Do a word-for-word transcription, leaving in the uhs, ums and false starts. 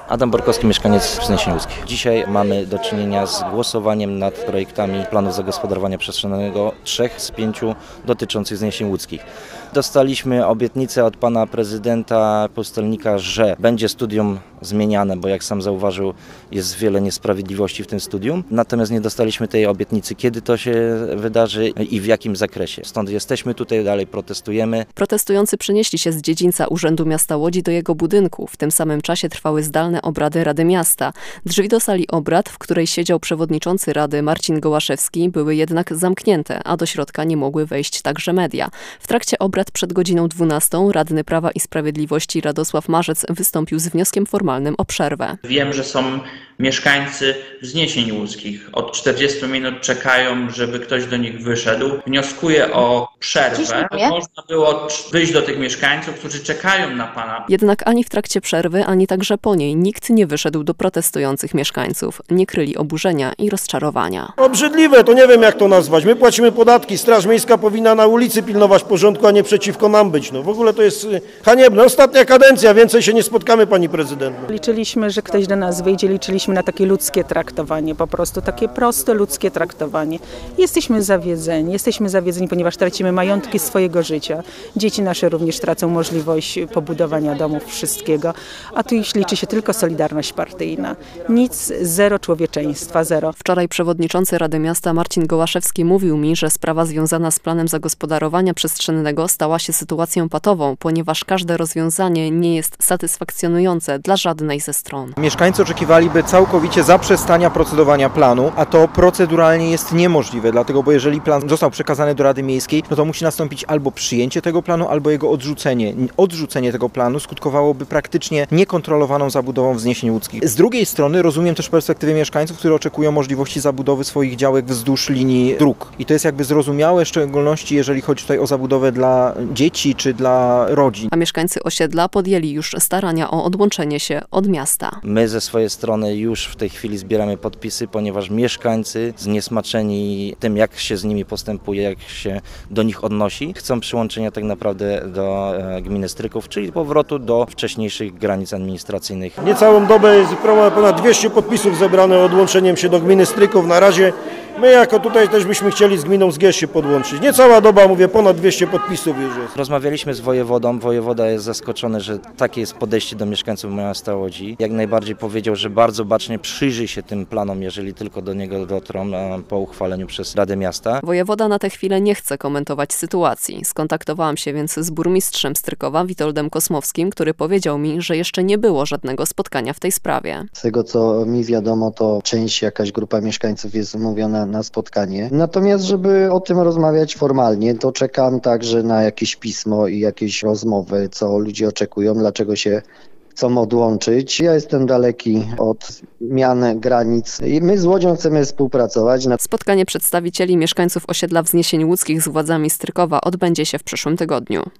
Adam Borkowski, mieszkaniec Wzniesień Łódzkich. Dzisiaj mamy do czynienia z głosowaniem nad projektami planów zagospodarowania przestrzennego, trzech z pięciu dotyczących Wzniesień Łódzkich. Dostaliśmy obietnicę od pana prezydenta Pustelnika, że będzie studium zmieniane, bo jak sam zauważył, jest wiele niesprawiedliwości w tym studium. Natomiast nie dostaliśmy tej obietnicy, kiedy to się wydarzy i w jakim zakresie. Stąd jesteśmy tutaj, dalej protestujemy. Protestujący przenieśli się z dziedzińca Urzędu Miasta Łodzi do jego budynku. W tym samym czasie trwały zdalne obrady Rady Miasta. Drzwi do sali obrad, w której siedział przewodniczący Rady Marcin Gołaszewski, były jednak zamknięte, a do środka nie mogły wejść także media. W trakcie obrad przed godziną dwunastą radny Prawa i Sprawiedliwości Radosław Marzec wystąpił z wnioskiem formalnym o przerwę. Wiem, że są mieszkańcy Wzniesień Łódzkich. Od czterdziestu minut czekają, żeby ktoś do nich wyszedł. Wnioskuję o przerwę. Można było wyjść do tych mieszkańców, którzy czekają na pana. Jednak ani w trakcie przerwy, ani także po niej nikt nie wyszedł do protestujących mieszkańców. Nie kryli oburzenia i rozczarowania. Obrzydliwe, to nie wiem jak to nazwać. My płacimy podatki, Straż Miejska powinna na ulicy pilnować porządku, a nie przeciwko nam być. No w ogóle to jest haniebne. Ostatnia kadencja, więcej się nie spotkamy, pani prezydent. Liczyliśmy, że ktoś do nas wyjdzie, liczyliśmy na takie ludzkie traktowanie, po prostu takie proste ludzkie traktowanie. Jesteśmy zawiedzeni, jesteśmy zawiedzeni, ponieważ tracimy majątki swojego życia. Dzieci nasze również tracą możliwość pobudowania domów, wszystkiego, a tu już liczy się tylko solidarność partyjna. Nic, zero człowieczeństwa, zero. Wczoraj przewodniczący Rady Miasta Marcin Gołaszewski mówił mi, że sprawa związana z planem zagospodarowania przestrzennego stała się sytuacją patową, ponieważ każde rozwiązanie nie jest satysfakcjonujące dla żadnej ze stron. Mieszkańcy oczekiwaliby całkowicie zaprzestania procedowania planu, a to proceduralnie jest niemożliwe, dlatego, bo jeżeli plan został przekazany do Rady Miejskiej, no to musi nastąpić albo przyjęcie tego planu, albo jego odrzucenie. Odrzucenie tego planu skutkowałoby praktycznie niekontrolowaną zabudową Wzniesień Łódzkich. Z drugiej strony rozumiem też perspektywy mieszkańców, którzy oczekują możliwości zabudowy swoich działek wzdłuż linii dróg. I to jest jakby zrozumiałe, w szczególności jeżeli chodzi tutaj o zabudowę dla dzieci czy dla rodzin. A mieszkańcy osiedla podjęli już starania o odłączenie się od miasta. My ze swojej strony już w tej chwili zbieramy podpisy, ponieważ mieszkańcy zniesmaczeni tym, jak się z nimi postępuje, jak się do nich odnosi, chcą przyłączenia tak naprawdę do gminy Stryków, czyli powrotu do wcześniejszych granic administracyjnych. Niecałą dobę jest ponad dwieście podpisów zebrane odłączeniem się do gminy Stryków. Na razie my jako tutaj też byśmy chcieli z gminą Zgierz się podłączyć. Niecała doba, mówię, ponad dwieście podpisów już jest. Rozmawialiśmy z wojewodą. Wojewoda jest zaskoczony, że takie jest podejście do mieszkańców miasta Łodzi. Jak najbardziej powiedział, że bardzo bacznie przyjrzy się tym planom, jeżeli tylko do niego dotrą po uchwaleniu przez Radę Miasta. Wojewoda na tę chwilę nie chce komentować sytuacji. Skontaktowałam się więc z burmistrzem Strykowa, Witoldem Kosmowskim, który powiedział mi, że jeszcze nie było żadnego spotkania w tej sprawie. Z tego co mi wiadomo, to część, jakaś grupa mieszkańców jest umówiona na spotkanie. Natomiast, żeby o tym rozmawiać formalnie, to czekam także na jakieś pismo i jakieś rozmowy, co ludzie oczekują, dlaczego się chcą odłączyć. Ja jestem daleki od zmian granic i my z Łodzią chcemy współpracować. Spotkanie przedstawicieli mieszkańców osiedla Wzniesień Łódzkich z władzami Strykowa odbędzie się w przyszłym tygodniu.